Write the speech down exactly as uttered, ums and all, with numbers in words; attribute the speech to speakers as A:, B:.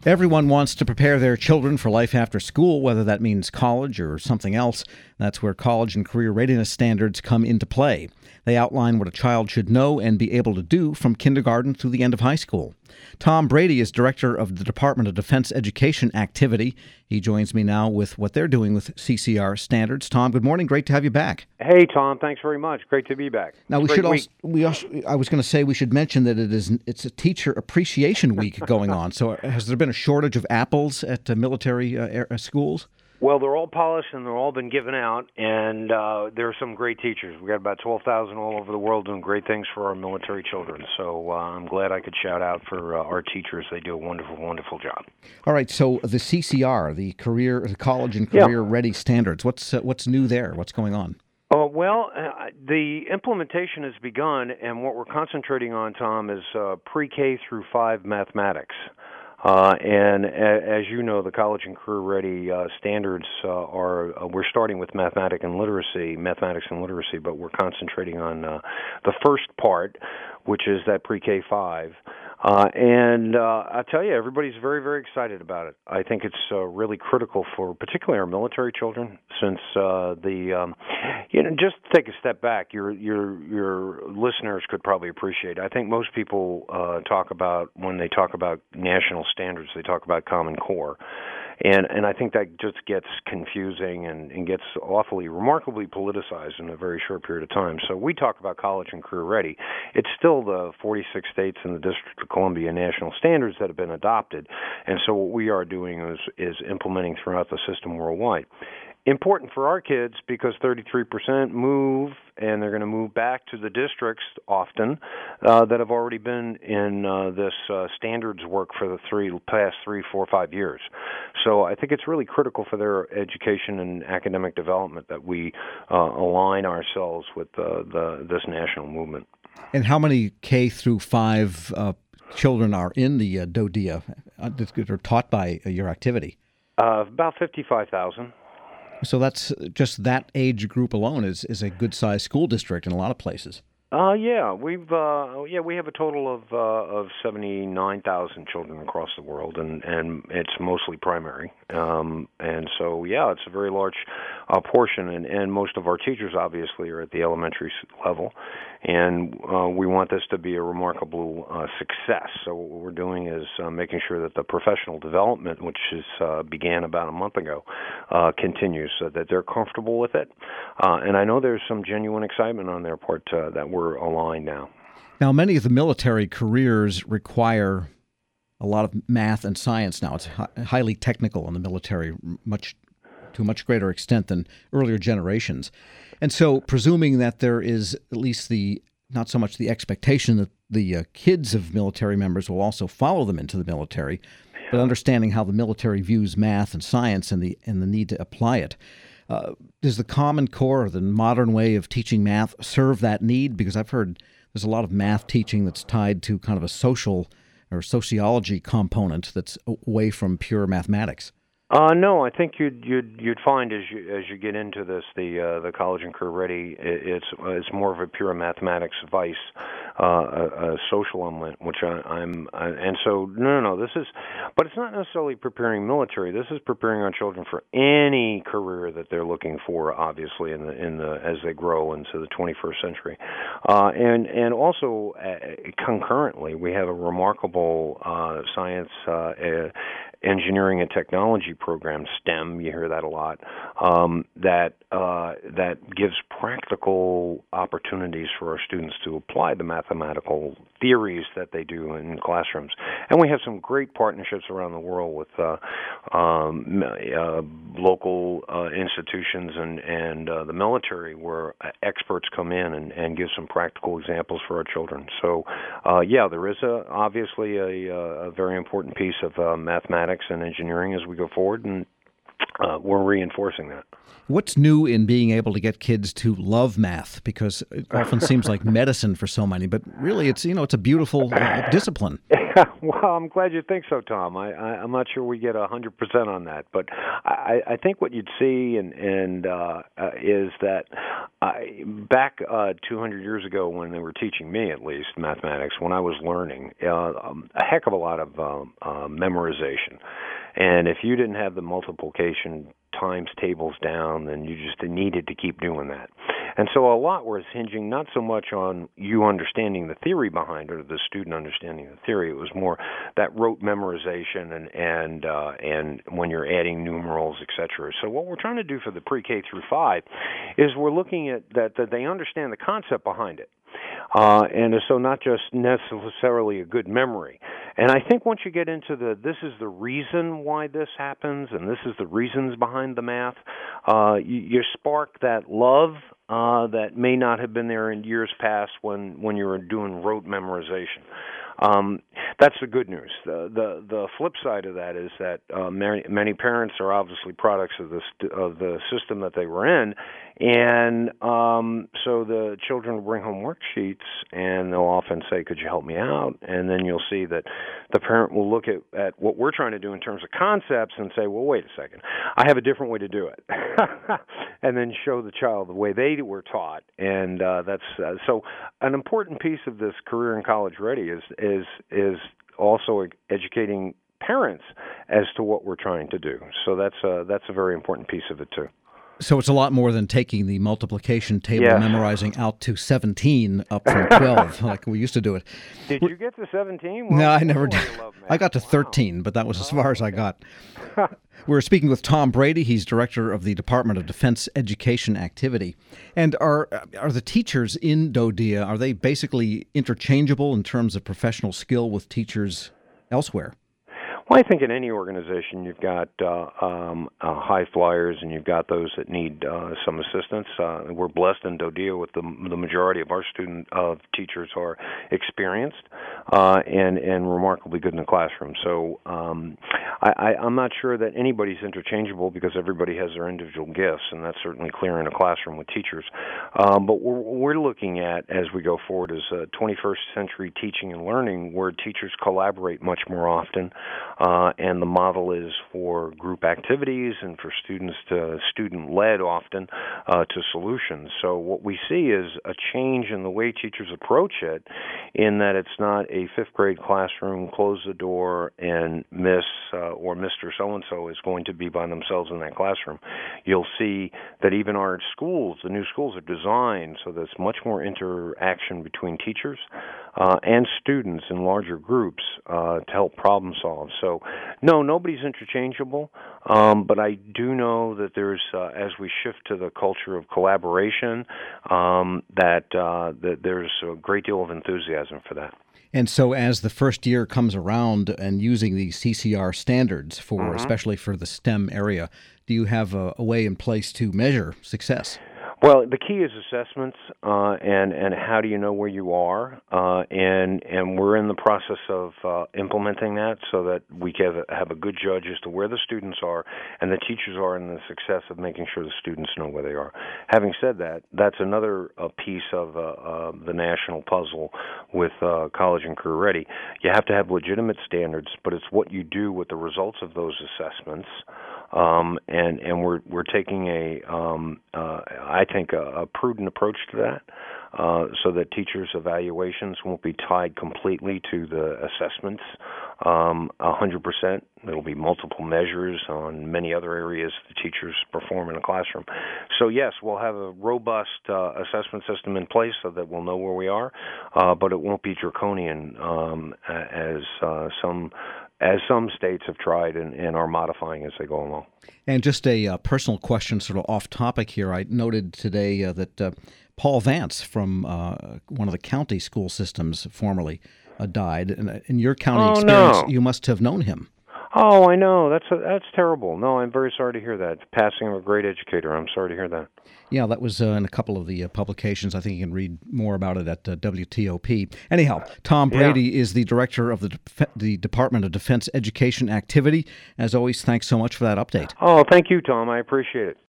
A: Everyone wants to prepare their children for life after school, whether that means college or something else. That's where college and career readiness standards come into play. They outline what a child should know and be able to do from kindergarten through the end of high school. Tom Brady is director of the Department of Defense Education Activity. He joins me now with what they're doing with C C R standards. Tom, good morning. Great to have you back.
B: Hey, Tom. Thanks very much. Great to be back.
A: Now, we should also, we also, I was going to say we should mention that it is it's a Teacher Appreciation Week going on. So has there been a shortage of apples at uh, military uh, schools?
B: Well, they're all polished and they're all been given out, and uh, there are some great teachers. We've got about twelve thousand all over the world doing great things for our military children. So uh, I'm glad I could shout out for uh, our teachers. They do a wonderful, wonderful job.
A: All right, so the C C R, the Career, the College and Career
B: yeah.
A: Ready Standards, what's uh, what's new there? What's going on?
B: Uh, well, uh, the implementation has begun, and what we're concentrating on, Tom, is uh, pre-K through five mathematics. Uh, and a, as you know, the College and Career Ready uh, standards uh, are, uh, we're starting with mathematics and literacy, mathematics and literacy, but we're concentrating on uh, the first part, which is that pre-K five. Uh, and uh, I tell you, everybody's very, very excited about it. I think it's uh, really critical for particularly our military children, since uh, the, um, you know, just take a step back. Your your your listeners could probably appreciate. I think most people uh, talk about, when they talk about national standards, they talk about Common Core. And and I think that just gets confusing and, and gets awfully, remarkably politicized in a very short period of time. So we talk about college and career ready. It's still the forty-six states and the District of Columbia national standards that have been adopted. And so what we are doing is, is implementing throughout the system worldwide. Important for our kids because thirty-three percent move, and they're going to move back to the districts often uh, that have already been in uh, this uh, standards work for the three past three, four, five years. So I think it's really critical for their education and academic development that we uh, align ourselves with uh, the this national movement.
A: And how many K through five uh, children are in the uh, DoDEA uh, that are taught by uh, your activity?
B: Uh, about fifty-five thousand.
A: So that's just that age group alone is, is a good-sized school district in a lot of places.
B: Uh, yeah, we've uh, yeah we have a total of uh, of seventy-nine thousand children across the world, and, and it's mostly primary. Um, and so yeah, it's a very large uh, portion, and, and most of our teachers obviously are at the elementary level, and uh, we want this to be a remarkable uh, success. So what we're doing is uh, making sure that the professional development, which is uh, began about a month ago, uh, continues, so that they're comfortable with it. Uh, and I know there's some genuine excitement on their part uh, that we're We're aligned now.
A: Now, many of the military careers require a lot of math and science now. It's hi- highly technical in the military, much to a much greater extent than earlier generations. And so, presuming that there is at least the, not so much the expectation that the uh, kids of military members will also follow them into the military, but understanding how the military views math and science and the and the need to apply it. Uh, does the Common Core, or the modern way of teaching math, serve that need? Because I've heard there's a lot of math teaching that's tied to kind of a social or sociology component that's away from pure mathematics.
B: Uh, no, I think you'd you'd you'd find as you as you get into this, the uh, the college and career ready, it, it's it's more of a pure mathematics vice, uh, a, a social element, which I, I'm, I, and so no, no, no, this is, but it's not necessarily preparing military. This is preparing our children for any career that they're looking for, obviously, in the in the as they grow into the twenty-first century, uh, and and also uh, concurrently, we have a remarkable uh, science. Uh, uh, engineering and technology program, STEM, you hear that a lot, um, that uh, that gives practical opportunities for our students to apply the mathematical theories that they do in classrooms. And we have some great partnerships around the world with uh, um, uh, local uh, institutions and, and uh, the military, where experts come in and, and give some practical examples for our children. So, uh, yeah, there is a, obviously a, a very important piece of uh, mathematics and engineering as we go forward, and uh, we're reinforcing that.
A: What's new in being able to get kids to love math? Because it often seems like medicine for so many, but really it's, you know, it's a beautiful uh, discipline.
B: Well, I'm glad you think so, Tom. I, I, I'm not sure we get a hundred percent on that, but I, I think what you'd see and, and uh, uh, is that I, back uh, two hundred years ago, when they were teaching me, at least mathematics, when I was learning, uh, um, a heck of a lot of um, uh, memorization, and if you didn't have the multiplication times tables down, then you just needed to keep doing that. And so a lot was hinging not so much on you understanding the theory behind it, or the student understanding the theory. It was more that rote memorization and and uh, and when you're adding numerals, et cetera. So what we're trying to do for the pre-K through five is we're looking at that, that they understand the concept behind it. Uh, and so not just necessarily a good memory. And I think once you get into the, this is the reason why this happens, and this is the reasons behind the math, uh, you, you spark that love uh, that may not have been there in years past when, when you were doing rote memorization. Um, that's the good news. The, the the flip side of that is that uh, many many parents are obviously products of the st- of the system that they were in, and um, so the children will bring home worksheets, and they'll often say, "Could you help me out?" And then you'll see that the parent will look at, at what we're trying to do in terms of concepts and say, "Well, wait a second, I have a different way to do it," and then show the child the way they were taught, and uh, that's uh, so an important piece of this Career in College Ready is. is is also educating parents as to what we're trying to do. So that's a, that's a very important piece of it too.
A: So it's a lot more than taking the multiplication table,
B: yes.
A: memorizing out to seventeen up from twelve, like we used to do it.
B: Did you get to seventeen? Well,
A: no, I never did. I got to
B: wow.
A: thirteen, but that was as far as
B: oh,
A: I
B: okay.
A: got. We're speaking with Tom Brady. He's director of the Department of Defense Education Activity. And are are the teachers in DoDEA, are they basically interchangeable in terms of professional skill with teachers elsewhere?
B: Well, I think in any organization you've got uh, um, uh, high flyers and you've got those that need uh, some assistance. Uh, we're blessed in DoDEA with the, the majority of our student uh, teachers are experienced uh, and and remarkably good in the classroom. So um, I, I, I'm not sure that anybody's interchangeable because everybody has their individual gifts, and that's certainly clear in a classroom with teachers. Um, but what we're looking at as we go forward is uh, twenty-first century teaching and learning, where teachers collaborate much more often. Uh, and the model is for group activities and for students to student-led often uh, to solutions. So what we see is a change in the way teachers approach it, in that it's not a fifth grade classroom, close the door, and Miss uh, or Mister So-and-so is going to be by themselves in that classroom. You'll see that even our schools, the new schools, are designed so there's much more interaction between teachers uh, and students in larger groups uh, to help problem solve. So So, no, nobody's interchangeable, um, but I do know that there's, uh, as we shift to the culture of collaboration, um, that, uh, that there's a great deal of enthusiasm for that.
A: And so as the first year comes around and using the C C R standards for, mm-hmm. especially for the STEM area, do you have a, a way in place to measure success?
B: Well, the key is assessments, uh, and and how do you know where you are, uh, and and we're in the process of uh, implementing that so that we can have a, have a good judge as to where the students are and the teachers are in the success of making sure the students know where they are. Having said that, that's another uh, piece of uh, uh, the national puzzle with uh, College and Career Ready. You have to have legitimate standards, but it's what you do with the results of those assessments. Um, and, and we're we're taking a um, uh, I think a, a prudent approach to that, uh, so that teachers' evaluations won't be tied completely to the assessments um, one hundred percent. There will be multiple measures on many other areas the teachers perform in a classroom. So yes, we'll have a robust uh, assessment system in place so that we'll know where we are, uh, but it won't be draconian um, as uh, some. as some states have tried and, and are modifying as they go along.
A: And just a uh, personal question, sort of off topic here. I noted today uh, that uh, Paul Vance from uh, one of the county school systems formerly uh, died. And in your county
B: oh,
A: experience,
B: no.
A: you must have known him.
B: Oh, I know. That's a, that's terrible. No, I'm very sorry to hear that. Passing of a great educator. I'm sorry to hear that.
A: Yeah, that was uh, in a couple of the uh, publications. I think you can read more about it at uh, W T O P. Anyhow, Tom Brady yeah. is the director of the, Def- the Department of Defense Education Activity. As always, thanks so much for that update.
B: Oh, thank you, Tom. I appreciate it.